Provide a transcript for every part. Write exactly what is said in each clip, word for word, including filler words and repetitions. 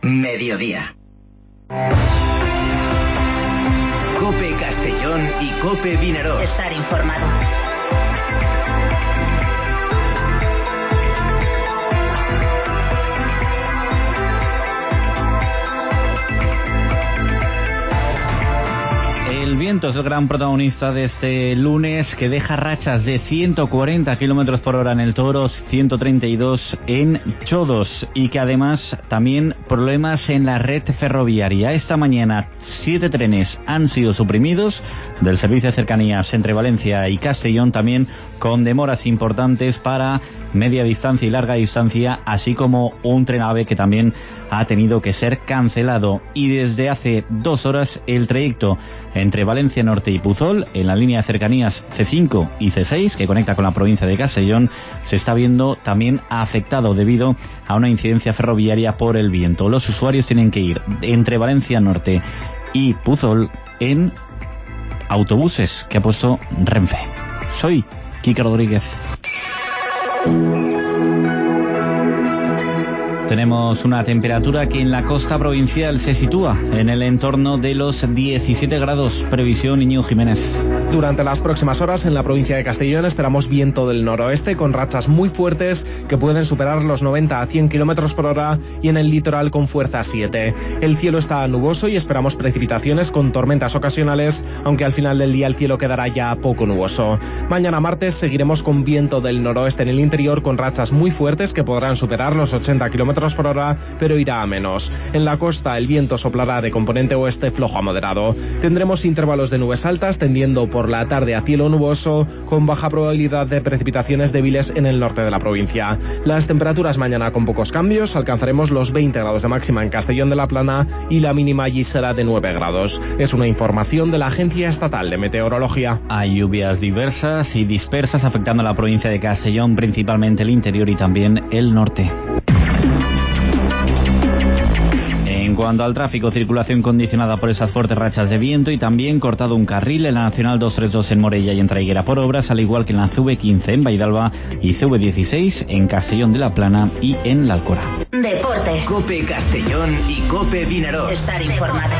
Mediodía. COPE Castellón y COPE Vinaròs. Estar informado. El viento es el gran protagonista de este lunes, que deja rachas de ciento cuarenta kilómetros por hora en el Toros, ciento treinta y dos en Chodos, y que además también problemas en la red ferroviaria. Esta mañana siete trenes han sido suprimidos del servicio de cercanías entre Valencia y Castellón, también con demoras importantes para media distancia y larga distancia, así como un tren AVE que también ha tenido que ser cancelado. Y desde hace dos horas el trayecto entre Valencia Norte y Puzol, en la línea de cercanías ce cinco y ce seis, que conecta con la provincia de Castellón, se está viendo también afectado debido a una incidencia ferroviaria por el viento. Los usuarios tienen que ir entre Valencia Norte y Puzol en autobuses que ha puesto Renfe. Soy Quique Rodríguez. Tenemos una temperatura que en la costa provincial se sitúa en el entorno de los diecisiete grados. Previsión, Íñigo Jiménez. Durante las próximas horas en la provincia de Castellón esperamos viento del noroeste con rachas muy fuertes que pueden superar los noventa a cien kilómetros por hora, y en el litoral con fuerza siete. El cielo está nuboso y esperamos precipitaciones con tormentas ocasionales, aunque al final del día el cielo quedará ya poco nuboso. Mañana martes seguiremos con viento del noroeste en el interior con rachas muy fuertes que podrán superar los ochenta kilómetros por hora, pero irá a menos. En la costa el viento soplará de componente oeste flojo a moderado. Tendremos intervalos de nubes altas tendiendo por la tarde a cielo nuboso, con baja probabilidad de precipitaciones débiles en el norte de la provincia. Las temperaturas mañana con pocos cambios, alcanzaremos los veinte grados de máxima en Castellón de la Plana y la mínima allí será de nueve grados. Es una información de la Agencia Estatal de Meteorología. Hay lluvias diversas y dispersas afectando a la provincia de Castellón, principalmente el interior y también el norte. En cuanto al tráfico, circulación condicionada por esas fuertes rachas de viento y también cortado un carril en la Nacional doscientos treinta y dos en Morella y en Traiguera por obras, al igual que en la ce ve quince en Baidalba y ce ve dieciséis en Castellón de la Plana y en la Alcora. Deporte. COPE Castellón y COPE Vinaròs. Estar informado.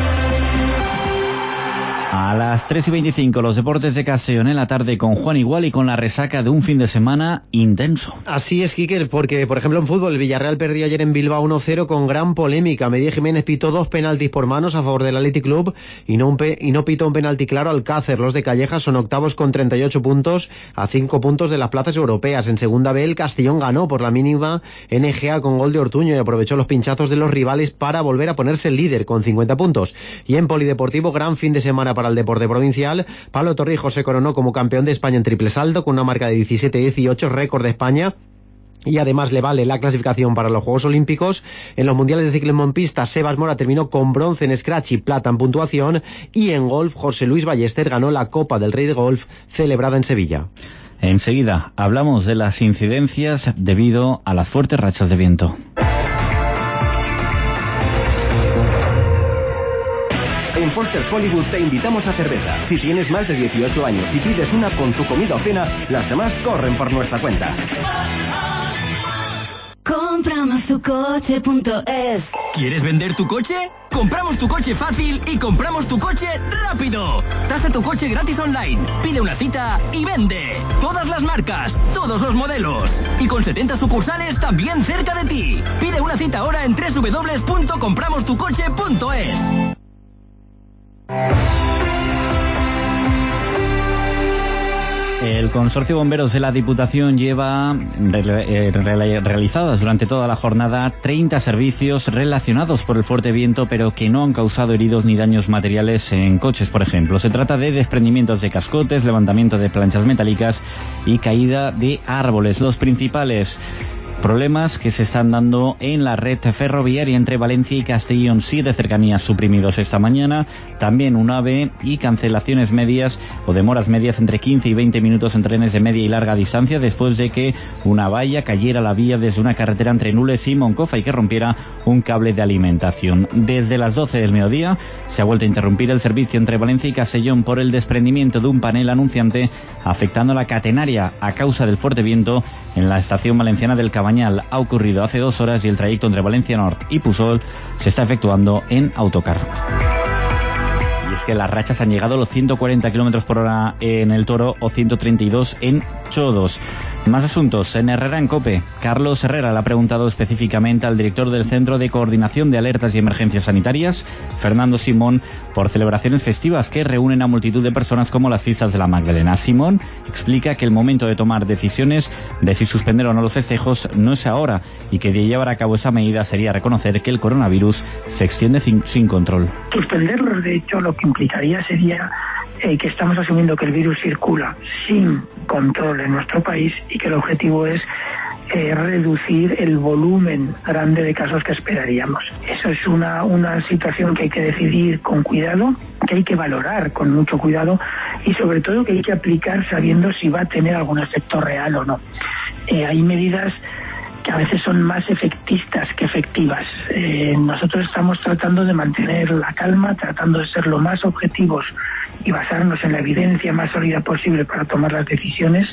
A las tres y veinticinco, los deportes de Castellón en la tarde con Juan Igual y con la resaca de un fin de semana intenso. Así es, Quique, porque, por ejemplo, en fútbol, el Villarreal perdió ayer en Bilbao uno cero con gran polémica. Medí Jiménez pitó dos penaltis por manos a favor del Athletic Club y no, un pe- y no pitó un penalti claro al Alcácer. Los de Calleja son octavos con treinta y ocho puntos a cinco puntos de las plazas europeas. En segunda B, el Castellón ganó por la mínima N G A con gol de Ortuño y aprovechó los pinchazos de los rivales para volver a ponerse el líder con cincuenta puntos. Y en polideportivo, gran fin de semana para el deporte provincial. Pablo Torrijos se coronó como campeón de España en triple salto con una marca de diecisiete dieciocho, récord de España, y además le vale la clasificación para los Juegos Olímpicos. En los mundiales de ciclismo en pista, Sebas Mora terminó con bronce en scratch y plata en puntuación, y en golf José Luis Ballester ganó la Copa del Rey de Golf celebrada en Sevilla. Enseguida hablamos de las incidencias debido a las fuertes rachas de viento. En Foster's Hollywood te invitamos a cerveza. Si tienes más de dieciocho años y pides una con tu comida o cena, las demás corren por nuestra cuenta. Compramos tu coche punto es. ¿Quieres vender tu coche? Compramos tu coche fácil y compramos tu coche rápido. Tasa tu coche gratis online. Pide una cita y vende. Todas las marcas, todos los modelos. Y con setenta sucursales también cerca de ti. Pide una cita ahora en doble u doble u doble u punto compramos tu coche punto es. El Consorcio Bomberos de la Diputación lleva re- re- realizadas durante toda la jornada treinta servicios relacionados por el fuerte viento, pero que no han causado heridos ni daños materiales en coches, por ejemplo. Se trata de desprendimientos de cascotes, levantamiento de planchas metálicas y caída de árboles. Los principales problemas que se están dando en la red ferroviaria entre Valencia y Castellón: siete cercanías suprimidos esta mañana, también un AVE y cancelaciones medias o demoras medias entre quince y veinte minutos en trenes de media y larga distancia después de que una valla cayera a la vía desde una carretera entre Nules y Moncofa y que rompiera un cable de alimentación. Desde las doce del mediodía se ha vuelto a interrumpir el servicio entre Valencia y Castellón por el desprendimiento de un panel anunciante afectando la catenaria a causa del fuerte viento en la estación valenciana del Cabañal. Ha ocurrido hace dos horas y el trayecto entre Valencia Norte y Pusol se está efectuando en autocar. Y es que las rachas han llegado a los ciento cuarenta kilómetros por hora en el Toro o ciento treinta y dos en Chodos. Más asuntos en Herrera en COPE. Carlos Herrera le ha preguntado específicamente al director del Centro de Coordinación de Alertas y Emergencias Sanitarias, Fernando Simón, por celebraciones festivas que reúnen a multitud de personas como las fiestas de la Magdalena. Simón explica que el momento de tomar decisiones de si suspender o no los festejos no es ahora y que de llevar a cabo esa medida sería reconocer que el coronavirus se extiende sin, sin control. Suspenderlos, de hecho, lo que implicaría sería eh, que estamos asumiendo que el virus circula sin control en nuestro país y que el objetivo es eh, reducir el volumen grande de casos que esperaríamos. Eso es una, una situación que hay que decidir con cuidado, que hay que valorar con mucho cuidado y sobre todo que hay que aplicar sabiendo si va a tener algún efecto real o no. Eh, hay medidas que a veces son más efectistas que efectivas. Eh, nosotros estamos tratando de mantener la calma, tratando de ser lo más objetivos y basarnos en la evidencia más sólida posible para tomar las decisiones.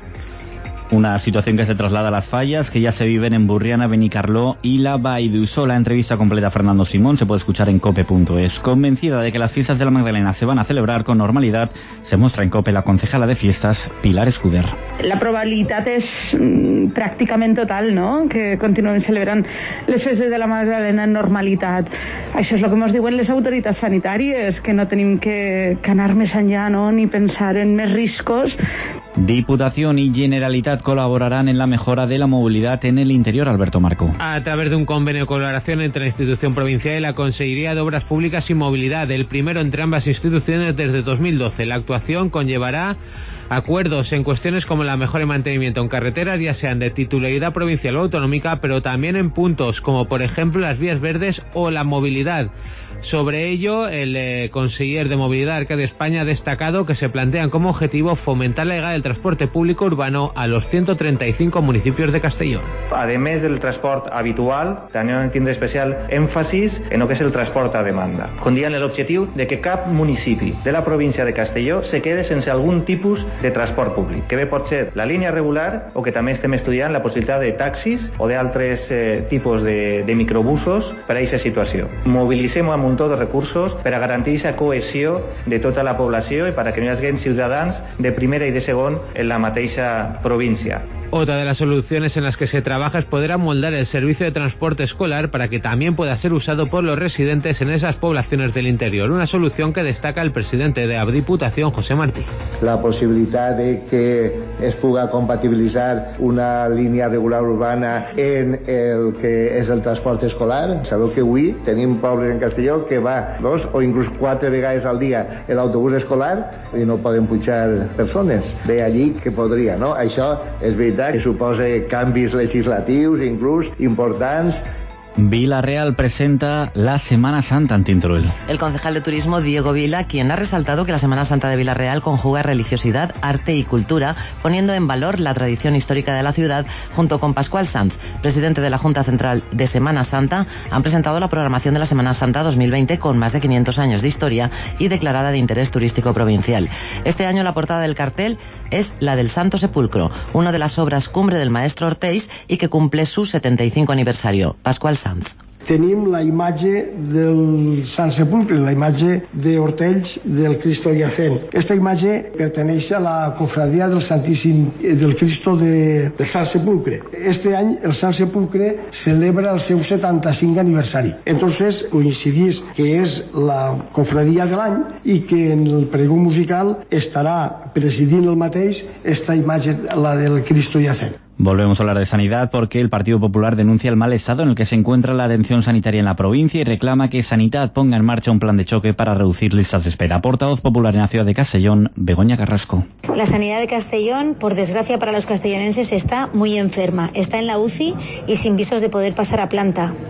Una situación que se traslada a las fallas que ya se viven en Burriana, Benicarló y la Vall d'Uixó. La entrevista completa a Fernando Simón se puede escuchar en cope punto es. Convencida de que las fiestas de la Magdalena se van a celebrar con normalidad, se muestra en COPE la concejala de fiestas, Pilar Escuder. La probabilitat és mm, pràcticament total, no?, que continuem celebrant les festes de la Magdalena en normalitat. Això és el que ens diuen les autoritats sanitàries, que no tenim que, que anar més enllà, no?, ni pensar en més riscos. Diputación y Generalitat colaborarán en la mejora de la movilidad en el interior. Alberto Marco. A través de un convenio de colaboración entre la institución provincial y la Consejería de Obras Públicas y Movilidad, el primero entre ambas instituciones desde dos mil doce. La actuación conllevará acuerdos en cuestiones como la mejora y mantenimiento en carreteras, ya sean de titularidad provincial o autonómica, pero también en puntos como por ejemplo las vías verdes o la movilidad. Sobre ello, el eh, conseller de Movilidad de Arcadi España ha destacado que se plantean como objetivo fomentar la llegada del transporte público urbano a los ciento treinta y cinco municipios de Castellón. Además del transporte habitual, también tiene especial énfasis en lo que es el transporte a demanda. Condien el objetivo de que cap municipi de la província de Castelló se quede sense algun tipus de transport públic, que bé pot ser la línia regular o que també estem estudiant la possibilitat de taxis o d'altres eh, tipus de, de microbusos per a aquesta situació. Mobilitzem un munt de recursos per a garantir aquesta cohesió de tota la població i per a que no hi hagi ciutadans de primera i de segon en la mateixa província. Otra de las soluciones en las que se trabaja es poder amoldar el servicio de transporte escolar para que también pueda ser usado por los residentes en esas poblaciones del interior. Una solución que destaca el presidente de la Diputación, José Martí. La possibilitat de que es puga compatibilitzar una línia regular urbana en el que és el transport escolar. Sabeu que avui tenim pobles en Castelló que va dos o inclús quatre vegades al dia l'autobús escolar i no poden pujar persones. Ve allí que podria, no? Això és veritat que suposa canvis legislatius inclús importants. Vila-real presenta la Semana Santa en Tinteruel. El concejal de turismo Diego Vila, quien ha resaltado que la Semana Santa de Vila-real conjuga religiosidad, arte y cultura, poniendo en valor la tradición histórica de la ciudad, junto con Pascual Sanz, presidente de la Junta Central de Semana Santa, han presentado la programación de la Semana Santa dos mil veinte con más de quinientos años de historia y declarada de interés turístico provincial. Este año la portada del cartel es la del Santo Sepulcro, una de las obras cumbre del maestro Orteix y que cumple su setenta y cinco aniversario. Pascual Sanz. Tenim la imatge del Sant Sepulcre, la imatge d'Ortells del Cristo Yacent. Esta imatge perteneix a la cofradia del Santíssim del Cristo de, del Sant Sepulcre. Este any el Sant Sepulcre celebra el seu setanta-cinc aniversari. Entonces coincidís que és la cofradia de l'any i que en el pregó musical estarà presidint el mateix esta imatge, la del Cristo Yacent. Volvemos a hablar de sanidad porque el Partido Popular denuncia el mal estado en el que se encuentra la atención sanitaria en la provincia y reclama que Sanidad ponga en marcha un plan de choque para reducir listas de espera. Portavoz popular en la ciudad de Castellón, Begoña Carrasco. La sanidad de Castellón, por desgracia para los castellonenses, está muy enferma. Está en la U C I y sin visos de poder pasar a planta.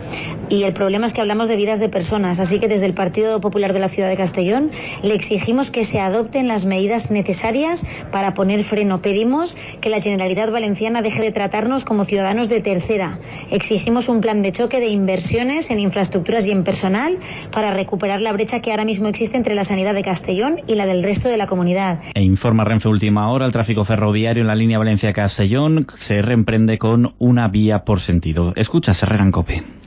Y el problema es que hablamos de vidas de personas, así que desde el Partido Popular de la Ciudad de Castellón le exigimos que se adopten las medidas necesarias para poner freno. Pedimos que la Generalitat Valenciana deje de tratarnos como ciudadanos de tercera. Exigimos un plan de choque de inversiones en infraestructuras y en personal para recuperar la brecha que ahora mismo existe entre la sanidad de Castellón y la del resto de la comunidad. E informa Renfe Última Hora, el tráfico ferroviario en la línea Valencia-Castellón se reemprende con una vía por sentido. Escucha, Herrera en COPE.